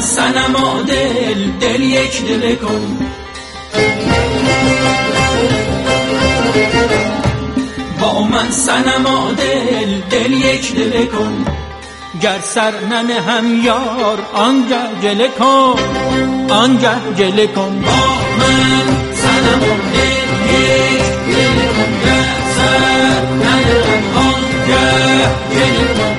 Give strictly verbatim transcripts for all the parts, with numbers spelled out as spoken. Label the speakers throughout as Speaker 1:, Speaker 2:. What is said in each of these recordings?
Speaker 1: صنما دل دل یک دل کن. با من صنما دل دل یک دل کن. گر سر ننه هم یار آنگه جله کن، آنگه جله کن. با من صنما دل یک دل کن. گر سر ننه هم آنگه جله کن.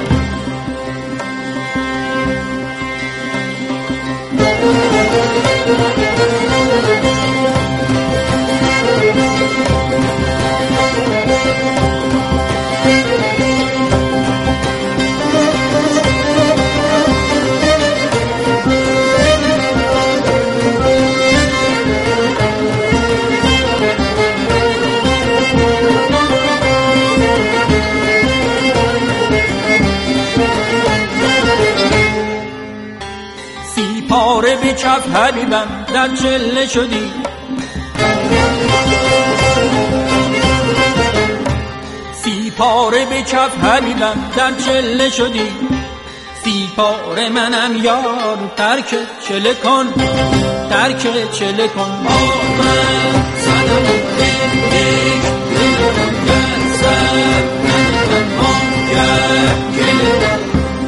Speaker 1: پاره به چپ حبیبم در چله شدی. سی پاره به چپ حبیبم در چله شدی. سی پاره منم یار ترک چله کن، ترک چله کن. با من صنم دل یک دل کن. گر سر ننه آنگه جله کن.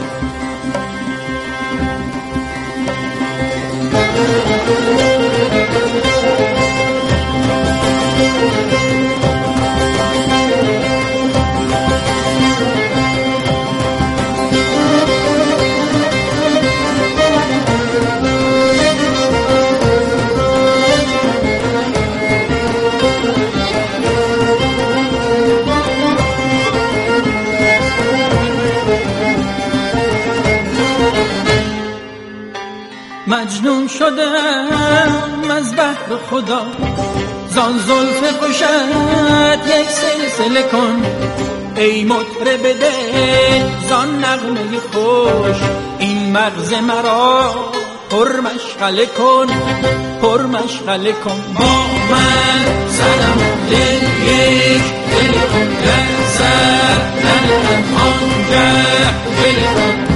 Speaker 1: مجنون شدم از بحر خدا، زان زلف خوشت یک سلسله کن. ای مطرب دل زان نغمه خوش، این مغز مرا پر مشغله کن، پر مشغله کن. با من صنم دل یک دل کن. گر سر ننه آنگه جله کن.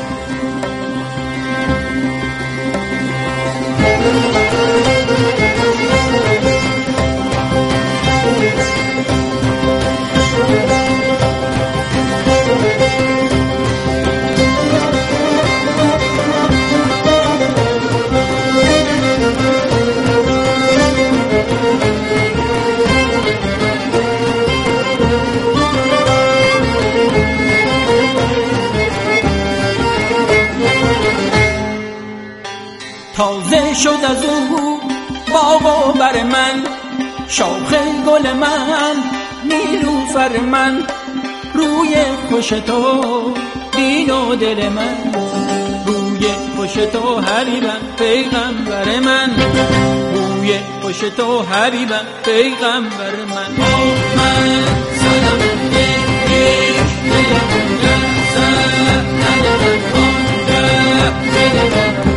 Speaker 1: تازه شد از او باغ و بر من، شاخ گل من نیلوفر من. روی خوش تو دین و دل من، روی خوش تو حبیبم پیغمبر من. روی خوش تو حبیبم پیغمبر من. با من صنم دل یک دل کن. گر سر ننه آنگه جله کن.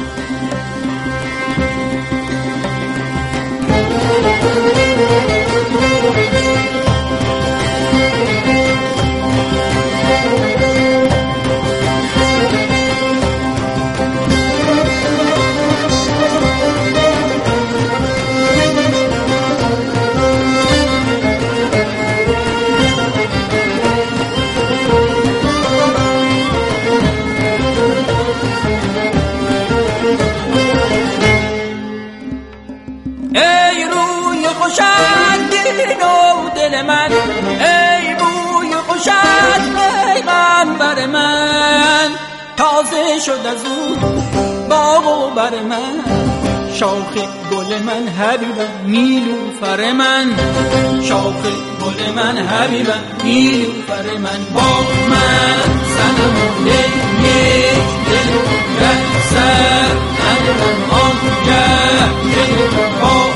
Speaker 1: ای روی خوشت دین و دل من، ای روی خوشت پیغمبر من. تازه شد از او باغ و بر من، شاخ گل من حبیبم نیلوفر من. شاخ گل من حبیبم نیلوفر من. با من صنم دل یک دل کن. گر سر ننه آنگه جله کن.